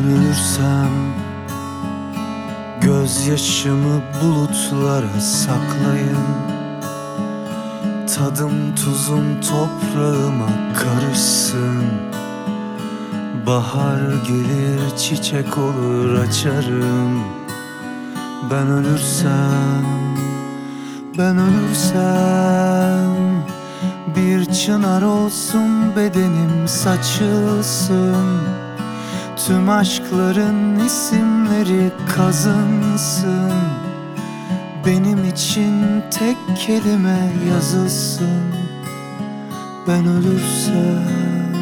Ben ölürsem gözyaşımı bulutlara saklayın. Tadım tuzum toprağıma karışsın. Bahar gelir çiçek olur açarım. Ben ölürsem, ben ölürsem bir çınar olsun bedenim saçılsın. Tüm aşkların isimleri kazınsın. Benim için tek kelime yazılsın. Ben ölürsem,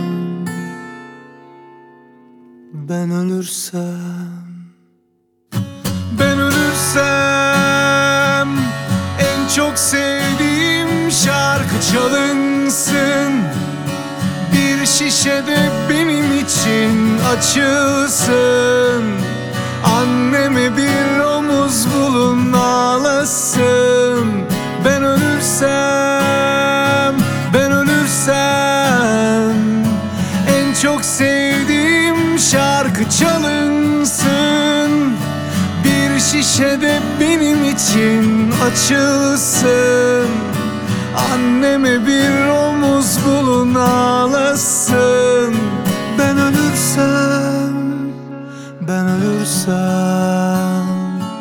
ben ölürsem, ben ölürsem en çok sevdiğim şarkı çalınsın. Bir şişede benim için açılsın. Anneme bir omuz bulun ağlasın. Ben ölürsem, ben ölürsem en çok sevdiğim şarkı çalınsın. Bir şişede benim için açılsın. Anneme bir omuz bulun ağlasın. Ben ölürsem, ben ölürsem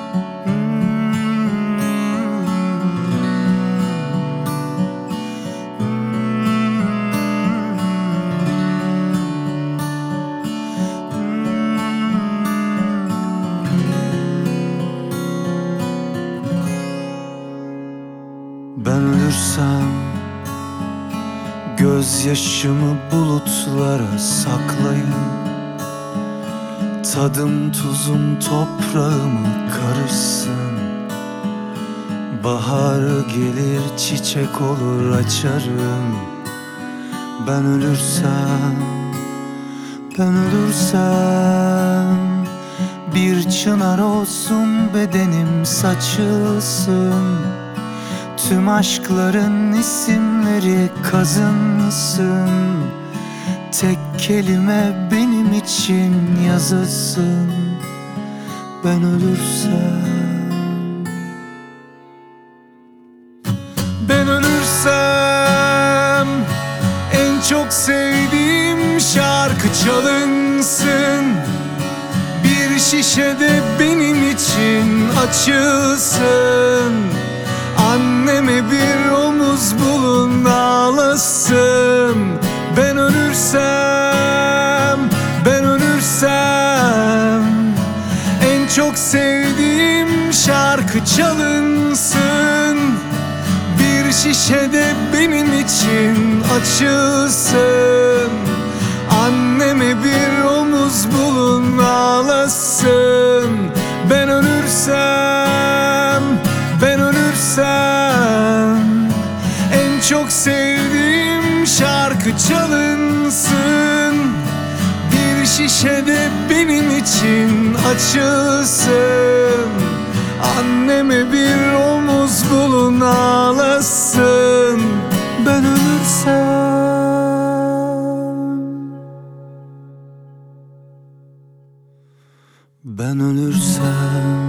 ben ölürsem gözyaşımı bulutlara saklayın. Tadım tuzum toprağıma karışsın. Bahar gelir çiçek olur açarım. Ben ölürsem, ben ölürsem bir çınar olsun bedenim saçılsın. Tüm aşkların isimleri kazınsın. Tek kelime benim için yazılsın. Ben ölürsem, ben ölürsem en çok sevdiğim şarkı çalınsın. Bir şişede benim için açılsın. Anneme bir omuz bulun ağlasın. Ben ölürsem, ben ölürsem en çok sevdiğim şarkı çalınsın. Bir şişede benim için açılsın. Anneme bir omuz bulun ağlasın. Ben ölürsem, ben ölürsem en çok sevdiğim şarkı çalınsın. Bir şişede benim için açılsın. Anneme bir omuz bulun ağlasın. Ben ölürsem, ben ölürsem